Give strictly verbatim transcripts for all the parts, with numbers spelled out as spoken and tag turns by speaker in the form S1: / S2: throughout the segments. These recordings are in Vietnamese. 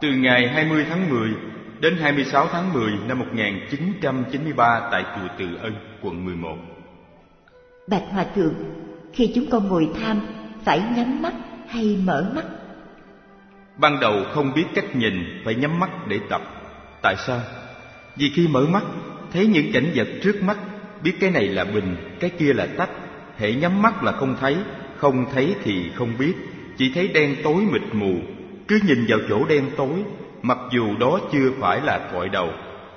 S1: từ ngày hai mươi tháng mười đến hai mươi sáu tháng mười năm một nghìn chín trăm chín mươi ba tại chùa Từ Ân, quận mười một.
S2: Bạch Hòa Thượng, khi chúng con ngồi tham, phải nhắm mắt hay mở mắt?
S1: Ban đầu không biết cách nhìn, phải nhắm mắt để tập. Tại sao? Vì khi mở mắt, thấy những cảnh vật trước mắt, biết cái này là bình, cái kia là tách. Hễ nhắm mắt là không thấy, không thấy thì không biết, chỉ thấy đen tối mịt mù, cứ nhìn vào chỗ đen tối, mặc dù đó chưa phải là thoại đầu.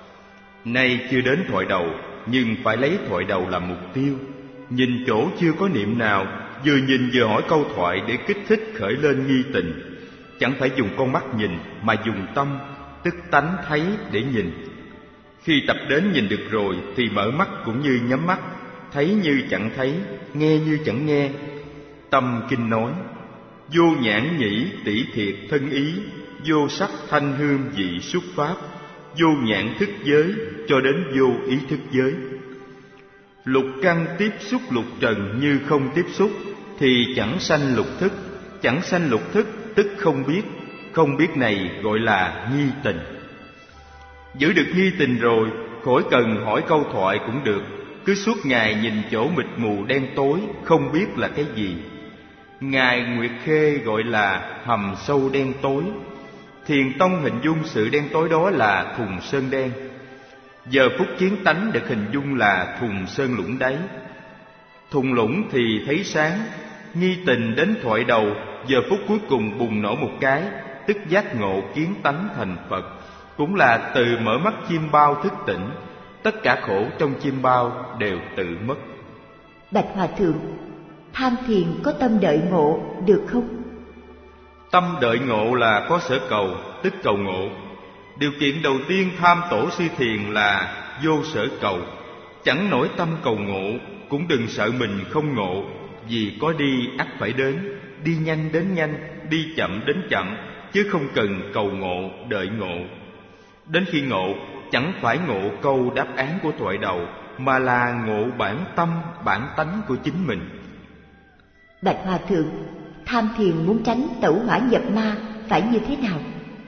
S1: Nay chưa đến thoại đầu, nhưng phải lấy thoại đầu làm mục tiêu. Nhìn chỗ chưa có niệm nào, vừa nhìn vừa hỏi câu thoại để kích thích khởi lên nghi tình. Chẳng phải dùng con mắt nhìn, mà dùng tâm, tức tánh thấy để nhìn. Khi tập đến nhìn được rồi thì mở mắt cũng như nhắm mắt, thấy như chẳng thấy, nghe như chẳng nghe. Tâm kinh nói: vô nhãn nhĩ tỷ thiệt thân ý, vô sắc thanh hương vị xúc pháp, vô nhãn thức giới cho đến vô ý thức giới. Lục căn tiếp xúc lục trần như không tiếp xúc, thì chẳng sanh lục thức. Chẳng sanh lục thức tức không biết. Không biết này gọi là nghi tình. Giữ được nghi tình rồi, khỏi cần hỏi câu thoại cũng được. Cứ suốt ngày nhìn chỗ mịt mù đen tối, không biết là cái gì. Ngài Nguyệt Khê gọi là hầm sâu đen tối. Thiền tông hình dung sự đen tối đó là thùng sơn đen. Giờ phút kiến tánh được hình dung là thùng sơn lũng đáy. Thùng lũng thì thấy sáng. Nghi tình đến thoại đầu, giờ phút cuối cùng bùng nổ một cái, tức giác ngộ kiến tánh thành Phật. Cũng là từ mở mắt chim bao thức tỉnh. Tất cả khổ trong chim bao đều tự mất.
S2: Bạch Hòa Thượng, tham thiền có tâm đợi ngộ được không?
S1: Tâm đợi ngộ là có sở cầu, tức cầu ngộ. Điều kiện đầu tiên tham tổ sư thiền là vô sở cầu. Chẳng nổi tâm cầu ngộ, cũng đừng sợ mình không ngộ. Vì có đi ắt phải đến, đi nhanh đến nhanh, đi chậm đến chậm, chứ không cần cầu ngộ, đợi ngộ. Đến khi ngộ, chẳng phải ngộ câu đáp án của thoại đầu, mà là ngộ bản tâm, bản tánh của chính mình.
S2: Bạch Hòa Thượng, tham thiền muốn tránh tẩu hỏa nhập ma phải như thế nào?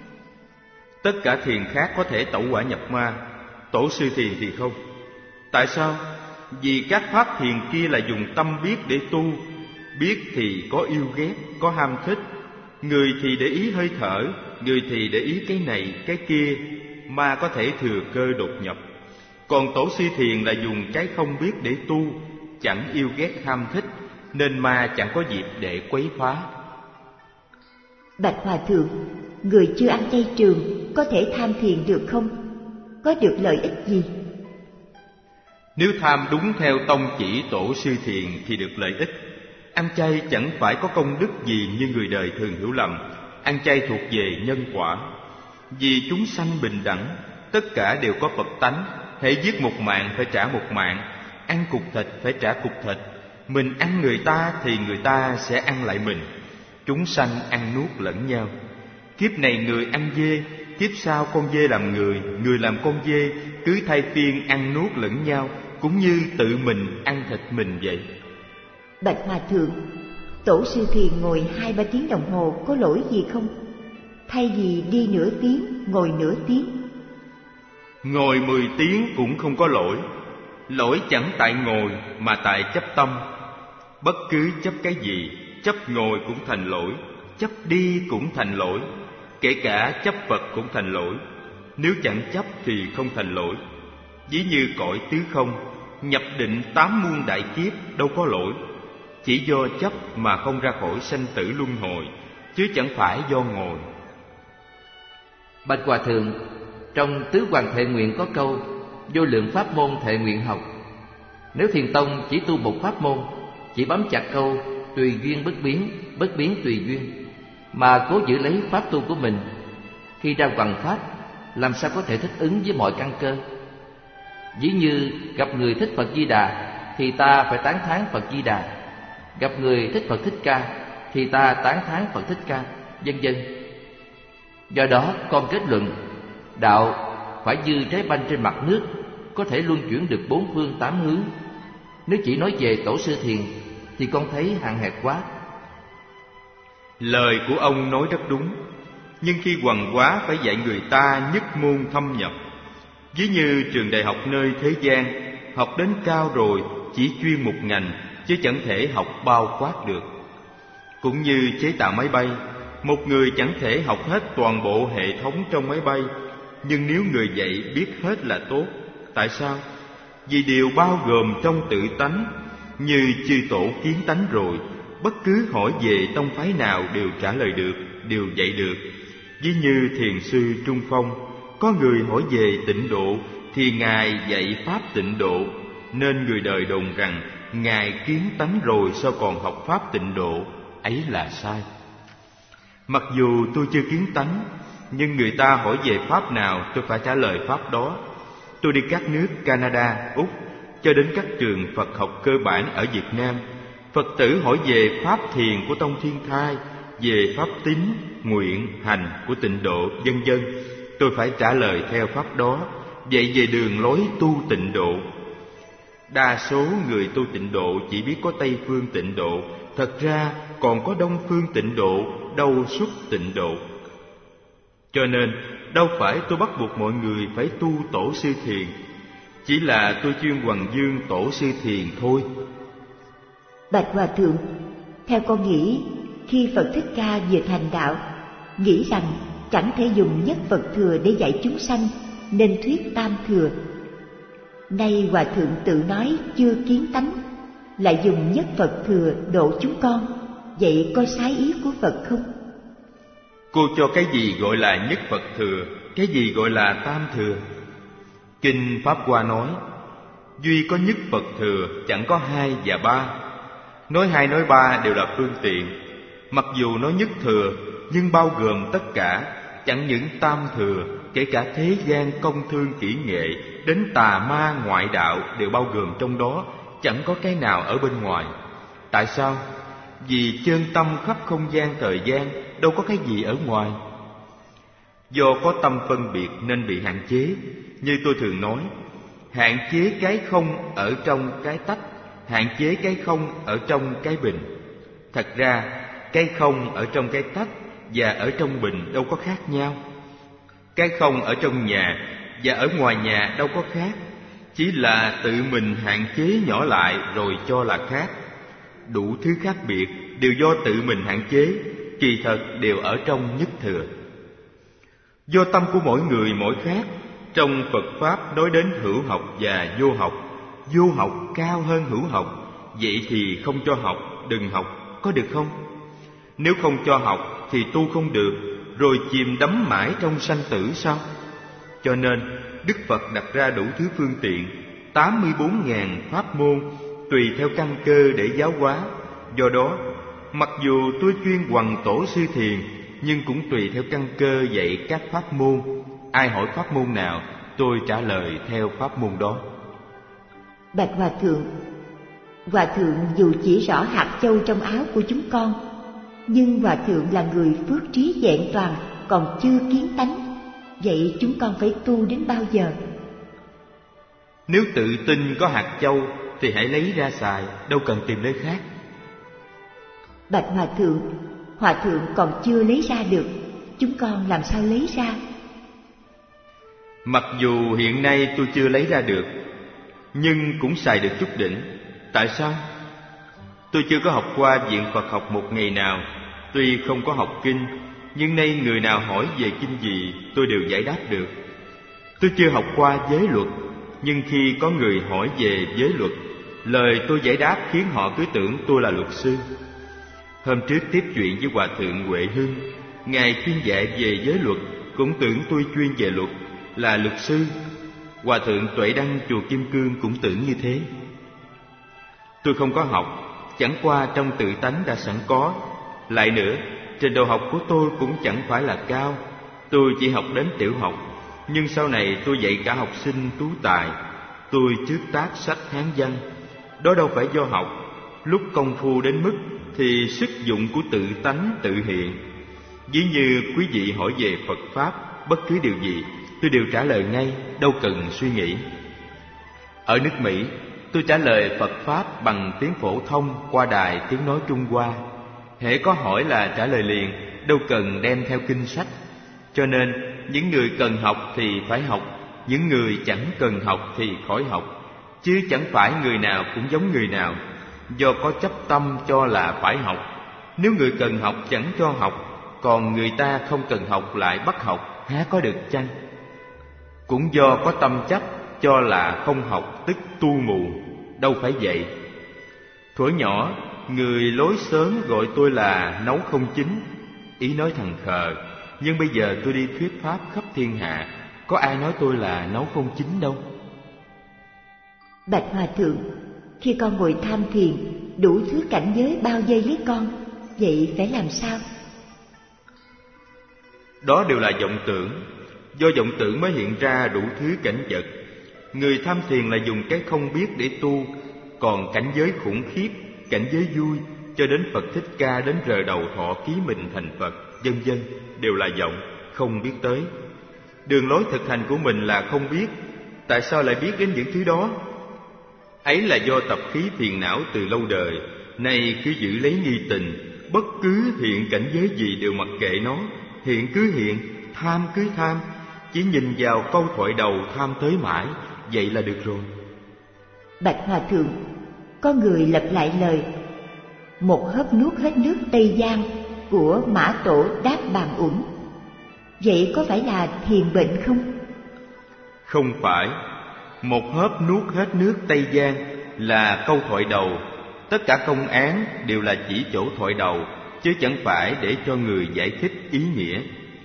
S1: Tất cả thiền khác có thể tẩu hỏa nhập ma, tổ sư thiền thì không. Tại sao? Vì các pháp thiền kia là dùng tâm biết để tu. Biết thì có yêu ghét, có ham thích. Người thì để ý hơi thở, người thì để ý cái này, cái kia. Ma có thể thừa cơ đột nhập. Còn tổ sư thiền là dùng cái không biết để tu, chẳng yêu ghét ham thích, nên ma chẳng có dịp để quấy phá.
S2: Bạch Hòa Thượng, người chưa ăn chay trường có thể tham thiền được không? Có được lợi ích gì?
S1: Nếu tham đúng theo tông chỉ tổ sư thiền thì được lợi ích. Ăn chay chẳng phải có công đức gì như người đời thường hiểu lầm. Ăn chay thuộc về nhân quả. Vì chúng sanh bình đẳng, tất cả đều có Phật tánh. Hễ giết một mạng phải trả một mạng, ăn cục thịt phải trả cục thịt. Mình ăn người ta thì người ta sẽ ăn lại mình. Chúng sanh ăn nuốt lẫn nhau. Kiếp này người ăn dê, kiếp sau con dê làm người, người làm con dê, cứ thay phiên ăn nuốt lẫn nhau, cũng như tự mình ăn thịt mình vậy.
S2: Bạch Hòa Thượng, tổ sư thiền ngồi hai ba tiếng đồng hồ có lỗi gì không? Thay vì đi nửa tiếng, ngồi nửa tiếng.
S1: Ngồi mười tiếng cũng không có lỗi. Lỗi chẳng tại ngồi mà tại chấp tâm. Bất cứ chấp cái gì, chấp ngồi cũng thành lỗi, chấp đi cũng thành lỗi, kể cả chấp Phật cũng thành lỗi. Nếu chẳng chấp thì không thành lỗi. Ví như cõi tứ không, nhập định tám muôn đại kiếp đâu có lỗi. Chỉ do chấp mà không ra khỏi sanh tử luân hồi, chứ chẳng phải do ngồi.
S3: Bạch Hòa Thượng, trong tứ hoàng thệ nguyện có câu vô lượng pháp môn thệ nguyện học. Nếu thiền tông chỉ tu một pháp môn, chỉ bám chặt câu tùy duyên bất biến, bất biến tùy duyên, mà cố giữ lấy pháp tu của mình, khi ra hoằng pháp làm sao có thể thích ứng với mọi căn cơ? Ví như gặp người thích Phật Di Đà thì ta phải tán thán Phật Di Đà, gặp người thích Phật Thích Ca thì ta tán thán Phật Thích Ca, vân vân. Do đó con kết luận đạo phải như trái banh trên mặt nước, có thể luân chuyển được bốn phương tám hướng. Nếu chỉ nói về tổ sư thiền thì con thấy hạn hẹp quá.
S1: Lời của ông nói rất đúng. nhưng khi hoằng quá phải dạy người ta nhất môn thâm nhập. Ví như trường đại học nơi thế gian, học đến cao rồi chỉ chuyên một ngành, chứ chẳng thể học bao quát được. Cũng như chế tạo máy bay, một người chẳng thể học hết toàn bộ hệ thống trong máy bay, nhưng nếu người dạy biết hết là tốt. Tại sao? Vì điều bao gồm trong tự tánh, như chư tổ kiến tánh rồi, bất cứ hỏi về tông phái nào đều trả lời được, đều dạy được. Ví như thiền sư Trung Phong, có người hỏi về tịnh độ thì ngài dạy pháp tịnh độ, nên người đời đồn rằng ngài kiến tánh rồi sao còn học pháp tịnh độ, ấy là sai. Mặc dù tôi chưa kiến tánh, nhưng người ta hỏi về pháp nào tôi phải trả lời pháp đó. Tôi đi các nước Canada, Úc, cho đến các trường Phật học cơ bản ở Việt Nam. Phật tử hỏi về pháp thiền của Tông Thiên Thai, về pháp tín, nguyện, hành của tịnh độ, vân vân. Tôi phải trả lời theo pháp đó, dạy về đường lối tu tịnh độ. Đa số người tu tịnh độ chỉ biết có Tây phương tịnh độ, thật ra còn có Đông phương tịnh độ, đâu xuất tịnh độ. Cho nên đâu phải tôi bắt buộc mọi người phải tu tổ sư thiền, chỉ là tôi chuyên hoằng dương tổ sư thiền thôi.
S2: Bạch Hòa Thượng, theo con nghĩ, khi Phật Thích Ca vừa thành đạo, nghĩ rằng chẳng thể dùng nhất Phật thừa để dạy chúng sanh, nên thuyết tam thừa. Nay Hòa Thượng tự nói chưa kiến tánh, lại dùng nhất Phật thừa độ chúng con, vậy có sai ý của Phật không?
S1: Cô cho cái gì gọi là nhất Phật thừa, cái gì gọi là tam thừa? Kinh Pháp Hoa nói, duy có nhất Phật thừa, chẳng có hai và ba. Nói hai nói ba đều là phương tiện. Mặc dù nói nhất thừa, nhưng bao gồm tất cả, chẳng những tam thừa, kể cả thế gian công thương kỹ nghệ, đến tà ma ngoại đạo đều bao gồm trong đó, chẳng có cái nào ở bên ngoài. Tại sao? Vì chân tâm khắp không gian thời gian, đâu có cái gì ở ngoài. Do có tâm phân biệt nên bị hạn chế. Như tôi thường nói, hạn chế cái không ở trong cái tách, hạn chế cái không ở trong cái bình. Thật ra, cái không ở trong cái tách và ở trong bình đâu có khác nhau. Cái không ở trong nhà và ở ngoài nhà đâu có khác, chỉ là tự mình hạn chế nhỏ lại rồi cho là khác. Đủ thứ khác biệt đều do tự mình hạn chế, kỳ thật đều ở trong nhất thừa. Do tâm của mỗi người mỗi khác, trong Phật Pháp nói đến hữu học và vô học. Vô học cao hơn hữu học, vậy thì không cho học, đừng học, có được không? Nếu không cho học thì tu không được, rồi chìm đắm mãi trong sanh tử sao? Cho nên Đức Phật đặt ra đủ thứ phương tiện, tám mươi bốn nghìn pháp môn, tùy theo căn cơ để giáo hóa. Do đó, mặc dù tôi chuyên hoằng tổ sư thiền, nhưng cũng tùy theo căn cơ dạy các pháp môn. Ai hỏi pháp môn nào, tôi trả lời theo pháp môn đó.
S2: Bạch Hòa Thượng, Hòa Thượng dù chỉ rõ hạt châu trong áo của chúng con, nhưng Hòa Thượng là người phước trí vẹn toàn, còn chưa kiến tánh. Vậy chúng con phải tu đến bao giờ?
S1: Nếu tự tin có hạt châu thì hãy lấy ra xài, đâu cần tìm nơi khác.
S2: Bạch Hòa Thượng, Hòa Thượng còn chưa lấy ra được, chúng con làm sao lấy ra?
S1: Mặc dù hiện nay tôi chưa lấy ra được, nhưng cũng xài được chút đỉnh. Tại sao? Tôi chưa có học qua viện Phật học một ngày nào. Tuy không có học kinh, nhưng nay người nào hỏi về kinh gì tôi đều giải đáp được. Tôi chưa học qua giới luật, nhưng khi có người hỏi về giới luật, lời tôi giải đáp khiến họ cứ tưởng tôi là luật sư. Hôm trước tiếp chuyện với Hòa Thượng Huệ Hưng, Ngài chuyên dạy về giới luật, cũng tưởng tôi chuyên về luật, là luật sư. Hòa Thượng Tuệ Đăng chùa Kim Cương cũng tưởng như thế. Tôi không có học, chẳng qua trong tự tánh đã sẵn có. Lại nữa, trình độ học của tôi cũng chẳng phải là cao. Tôi chỉ học đến tiểu học, nhưng sau này tôi dạy cả học sinh tú tài. Tôi trước tác sách Hán văn. Đó đâu phải do học. Lúc công phu đến mức thì sức dụng của tự tánh tự hiện. Ví như quý vị hỏi về Phật Pháp, bất cứ điều gì tôi đều trả lời ngay, đâu cần suy nghĩ. Ở nước Mỹ, tôi trả lời Phật Pháp bằng tiếng phổ thông qua đài tiếng nói Trung Hoa. Hễ có hỏi là trả lời liền, đâu cần đem theo kinh sách. Cho nên những người cần học thì phải học, những người chẳng cần học thì khỏi học. Chứ chẳng phải người nào cũng giống người nào, do có chấp tâm cho là phải học. Nếu người cần học chẳng cho học, còn người ta không cần học lại bắt học, há có được chăng? Cũng do có tâm chấp cho là không học tức tu mù, đâu phải vậy. Thuở nhỏ, người lối xóm gọi tôi là nấu không chín, ý nói thằng khờ. Nhưng bây giờ tôi đi thuyết pháp khắp thiên hạ, có ai nói tôi là nấu không chín đâu.
S2: Bạch Hòa Thượng, khi con ngồi tham thiền, đủ thứ cảnh giới bao vây lấy con, vậy phải làm sao?
S1: Đó đều là vọng tưởng. Do vọng tưởng mới hiện ra đủ thứ cảnh vật. Người tham thiền là dùng cái không biết để tu, còn cảnh giới khủng khiếp, cảnh giới vui, cho đến Phật Thích Ca đến rờ đầu thọ ký mình thành Phật, vân vân, đều là vọng, không biết tới. Đường lối thực hành của mình là không biết, tại sao lại biết đến những thứ đó? Ấy là do tập khí phiền não từ lâu đời, nay cứ giữ lấy nghi tình, bất cứ hiện cảnh giới gì đều mặc kệ nó, hiện cứ hiện, tham cứ tham, chỉ nhìn vào câu thoại đầu tham tới mãi, vậy là được rồi.
S2: Bạch Hòa Thượng, có người lặp lại lời một hớp nuốt hết nước Tây Giang của Mã Tổ Đáp Bàn Uẩn. Vậy có phải là thiền bệnh không?
S1: Không phải. Một hớp nuốt hết nước Tây Giang là câu thoại đầu. Tất cả công án đều là chỉ chỗ thoại đầu, chứ chẳng phải để cho người giải thích ý nghĩa.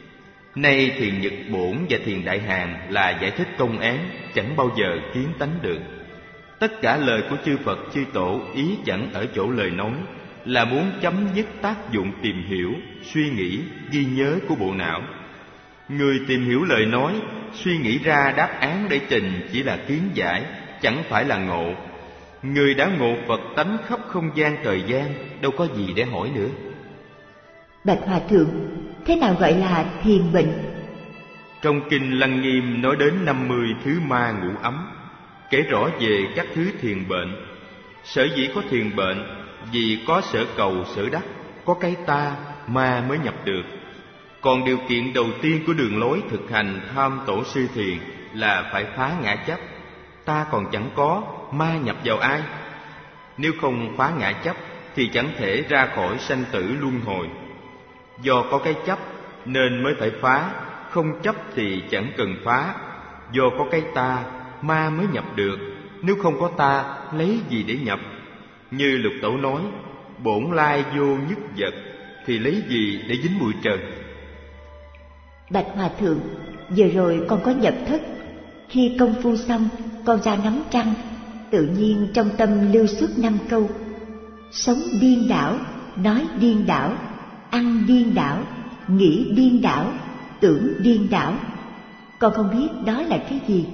S1: Nay thiền Nhật Bổn và thiền Đại Hàn là giải thích công án, chẳng bao giờ kiến tánh được. Tất cả lời của chư Phật chư Tổ ý chẳng ở chỗ lời nói, là muốn chấm dứt tác dụng tìm hiểu, suy nghĩ, ghi nhớ của bộ não. Người tìm hiểu lời nói, suy nghĩ ra đáp án để trình chỉ là kiến giải, chẳng phải là ngộ. Người đã ngộ Phật tánh khắp không gian thời gian, đâu có gì để hỏi nữa.
S2: Bạch Hòa Thượng, thế nào gọi là thiền bệnh?
S1: Trong Kinh Lăng Nghiêm nói đến năm mươi thứ ma ngũ ấm, kể rõ về các thứ thiền bệnh. Sở dĩ có thiền bệnh, vì có sở cầu sở đắc, có cái ta, ma mới nhập được. Còn điều kiện đầu tiên của đường lối thực hành tham tổ sư thiền là phải phá ngã chấp. Ta còn chẳng có, ma nhập vào ai? Nếu không phá ngã chấp thì chẳng thể ra khỏi sanh tử luân hồi. Do có cái chấp nên mới phải phá, không chấp thì chẳng cần phá. Do có cái ta, ma mới nhập được. Nếu không có ta, lấy gì để nhập? Như Lục Tổ nói, bổn lai vô nhất vật, thì lấy gì để dính bụi trần?
S2: Bạch Hòa Thượng, vừa rồi con có nhập thất. Khi công phu xong, con ra ngắm trăng, tự nhiên trong tâm lưu xuất năm câu: sống điên đảo, nói điên đảo, ăn điên đảo, nghĩ điên đảo, tưởng điên đảo. Con không biết đó là cái gì.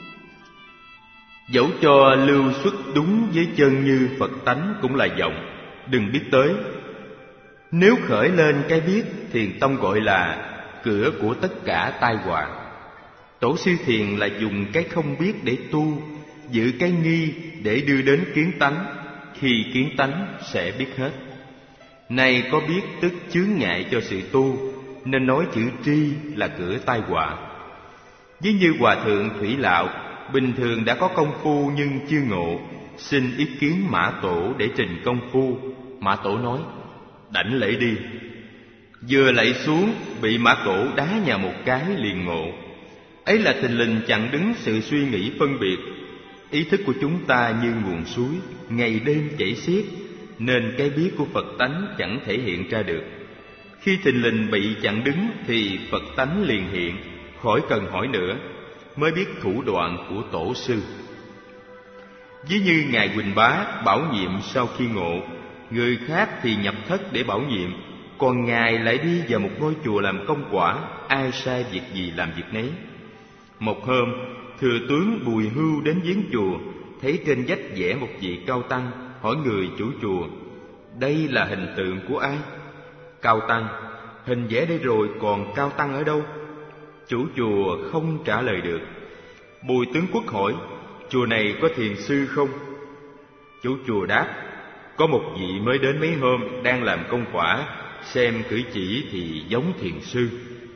S1: Dẫu cho lưu xuất đúng với chân như Phật tánh cũng là vọng, đừng biết tới. Nếu khởi lên cái biết, thiền tông gọi là cửa của tất cả tai họa. Tổ sư thiền là dùng cái không biết để tu, giữ cái nghi để đưa đến kiến tánh. Khi kiến tánh sẽ biết hết. Này có biết tức chướng ngại cho sự tu, nên nói chữ tri là cửa tai họa. Ví như Hòa Thượng Thủy Lạo bình thường đã có công phu nhưng chưa ngộ, xin ý kiến Mã Tổ để trình công phu. Mã Tổ nói: đảnh lễ đi. Vừa lạy xuống, bị Mã Tổ đá nhào một cái liền ngộ. Ấy là thình lình chặn đứng sự suy nghĩ phân biệt. Ý thức của chúng ta như nguồn suối, ngày đêm chảy xiết, nên cái biết của Phật tánh chẳng thể hiện ra được. Khi thình lình bị chặn đứng thì Phật tánh liền hiện, khỏi cần hỏi nữa, mới biết thủ đoạn của tổ sư. Ví như Ngài Huỳnh Bá bảo nhiệm sau khi ngộ, người khác thì nhập thất để bảo nhiệm, còn Ngài lại đi vào một ngôi chùa làm công quả, ai sai việc gì làm việc nấy. Một hôm, thừa tướng Bùi Hưu đến viếng chùa, thấy trên vách vẽ một vị cao tăng, hỏi người chủ chùa: đây là hình tượng của ai? Cao tăng: hình vẽ đây rồi, còn cao tăng ở đâu? Chủ chùa không trả lời được. Bùi tướng quốc hỏi: chùa này có thiền sư không? Chủ chùa đáp: có một vị mới đến mấy hôm, đang làm công quả, xem cử chỉ thì giống thiền sư.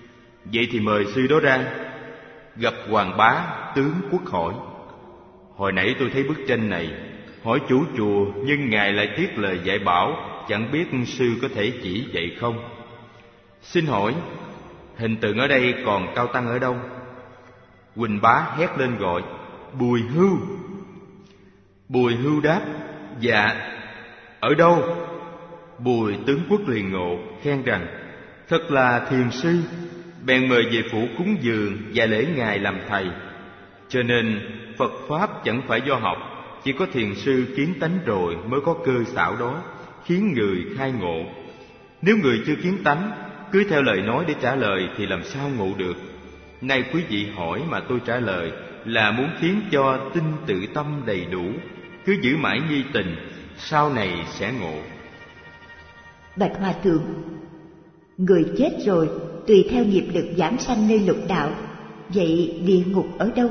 S1: Vậy thì mời sư đó ra. Gặp Hoàng Bá, tướng quốc hỏi: Hồi nãy tôi thấy bức tranh này, hỏi chủ chùa, nhưng ngài lại tiếc lời dạy bảo, chẳng biết sư có thể chỉ dạy không? Xin hỏi, hình tượng ở đây còn Cao Tăng ở đâu? Huỳnh Bá hét lên gọi: Bùi Hưu! Bùi Hưu đáp: Dạ, ở đâu? Bùi tướng quốc liền ngộ, khen rằng: Thật là thiền sư, bèn mời về phủ cúng dường và lễ ngài làm thầy. Cho nên Phật Pháp chẳng phải do học, chỉ có thiền sư kiến tánh rồi mới có cơ xảo đó, khiến người khai ngộ. Nếu người chưa kiến tánh, cứ theo lời nói để trả lời thì làm sao ngộ được? Nay quý vị hỏi mà tôi trả lời là muốn khiến cho tinh tự tâm đầy đủ, cứ giữ mãi nhi tình, sau này sẽ ngộ.
S2: Bạch Hòa Thượng, người chết rồi tùy theo nghiệp lực giảng sanh nơi lục đạo, vậy địa ngục ở đâu?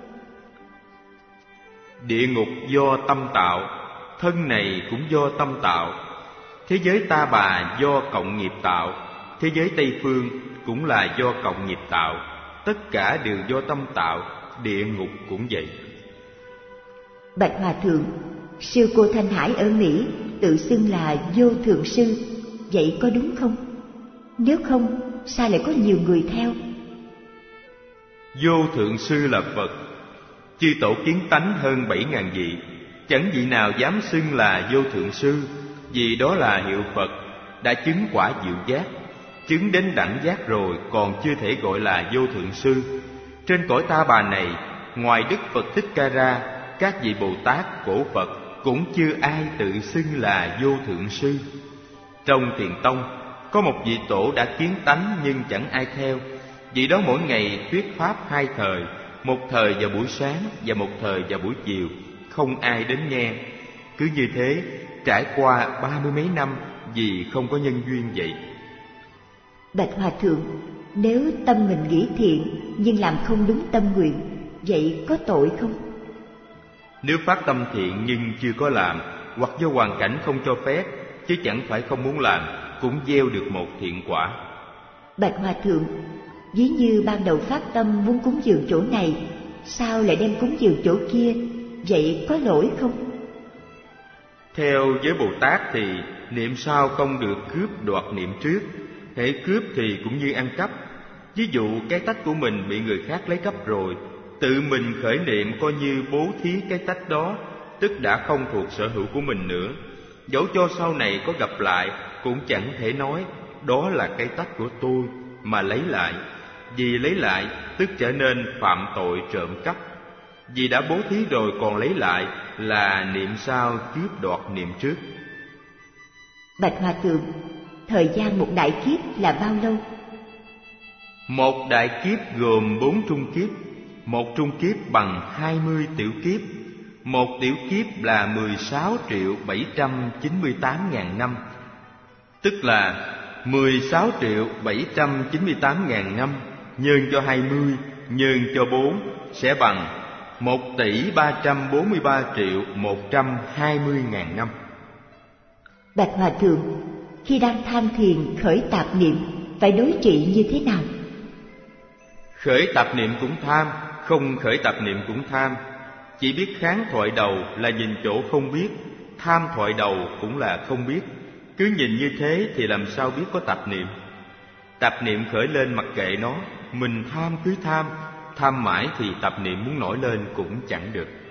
S1: Địa ngục do tâm tạo, thân này cũng do tâm tạo. Thế giới Ta Bà do cộng nghiệp tạo, thế giới Tây Phương cũng là do cộng nghiệp tạo. Tất cả đều do tâm tạo, địa ngục cũng vậy.
S2: Bạch Hòa Thượng, sư cô Thanh Hải ở Mỹ tự xưng là Vô Thượng Sư, vậy có đúng không? Nếu không, sao lại có nhiều người theo?
S1: Vô Thượng Sư là Phật, chư tổ kiến tánh hơn bảy ngàn vị, chẳng vị nào dám xưng là Vô Thượng Sư, vì đó là hiệu Phật, đã chứng quả diệu giác. Chứng đến đẳng giác rồi còn chưa thể gọi là Vô Thượng Sư. Trên cõi Ta Bà này, ngoài Đức Phật Thích Ca ra, các vị Bồ Tát, cổ Phật cũng chưa ai tự xưng là Vô Thượng Sư. Trong Thiền Tông có một vị tổ đã kiến tánh nhưng chẳng ai theo. Vị đó mỗi ngày thuyết pháp hai thời, một thời vào buổi sáng và một thời vào buổi chiều, không ai đến nghe. Cứ như thế trải qua ba mươi mấy năm vì không có nhân duyên vậy.
S2: Bạch Hòa Thượng, nếu tâm mình nghĩ thiện nhưng làm không đúng tâm nguyện, vậy có tội không?
S1: Nếu phát tâm thiện nhưng chưa có làm, hoặc do hoàn cảnh không cho phép, chứ chẳng phải không muốn làm, cũng gieo được một thiện quả.
S2: Bạch Hòa Thượng, ví như ban đầu phát tâm muốn cúng dường chỗ này, sao lại đem cúng dường chỗ kia, vậy có lỗi không?
S1: Theo giới Bồ Tát thì niệm sau không được cướp đoạt niệm trước. Hễ cướp thì cũng như ăn cắp. Ví dụ cái tách của mình bị người khác lấy cắp rồi, tự mình khởi niệm coi như bố thí cái tách đó, tức đã không thuộc sở hữu của mình nữa. Dẫu cho sau này có gặp lại, cũng chẳng thể nói đó là cái tách của tôi mà lấy lại. Vì lấy lại tức trở nên phạm tội trộm cắp. Vì đã bố thí rồi còn lấy lại là niệm sau cướp đoạt niệm trước.
S2: Bạch Hòa Thượng, thời gian một đại kiếp là bao lâu?
S1: Một đại kiếp gồm bốn trung kiếp. Một trung kiếp bằng hai mươi tiểu kiếp. Một tiểu kiếp là mười sáu triệu bảy trăm chín mươi tám ngàn năm, tức là mười sáu triệu bảy trăm chín mươi tám ngàn năm nhân cho hai mươi nhân cho bốn sẽ bằng một tỷ ba trăm bốn mươi ba triệu một trăm hai mươi ngàn năm.
S2: Bạch Hòa Thượng, khi đang tham thiền khởi tạp niệm phải đối trị như thế nào?
S1: Khởi tạp niệm cũng tham, không khởi tạp niệm cũng tham. Chỉ biết kháng thoại đầu là nhìn chỗ không biết, tham thoại đầu cũng là không biết. Cứ nhìn như thế thì làm sao biết có tạp niệm? Tạp niệm khởi lên mặc kệ nó, mình tham cứ tham, tham mãi thì tạp niệm muốn nổi lên cũng chẳng được.